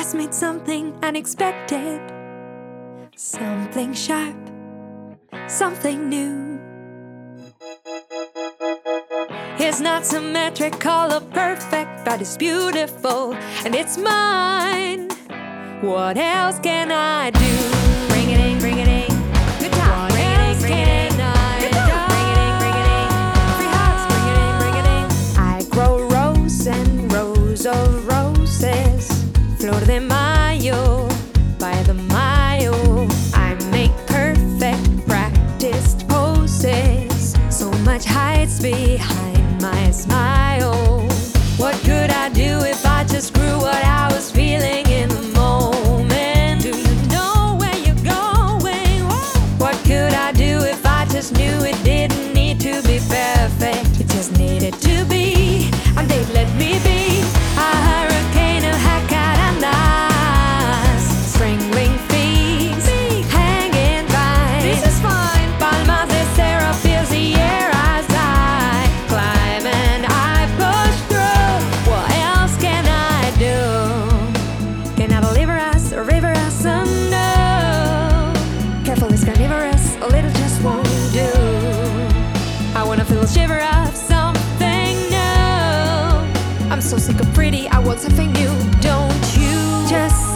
just meet something unexpected, something sharp, something new. It's not symmetrical or perfect, but it's beautiful and it's mine. What else can I do? Bring it in, bring it in. Good time. What else can I do? Bring it in, bring it in. Free hugs, bring it in, bring it in. I grow rows and rows of roses, Flor de Mayo, by the mile. I make perfect practiced poses, so much hides behind my smile. What could I do if I just grew what I was feeling in the moment? Do you know where you're going? Whoa. What could I do if I just knew it didn't need to be perfect? It just needed to be, and they'd let me be. A hurricane of jacarandas, springling figs, hanging vines. This is fine. Palmas de Sarah fills the air as I climb and I push through. What else can I do? Can I deliver us or river us? No. Careful is carnivorous, a little just won't do. I wanna feel a shiver of something new. I'm so sick of pretty, I want something new. Don't you just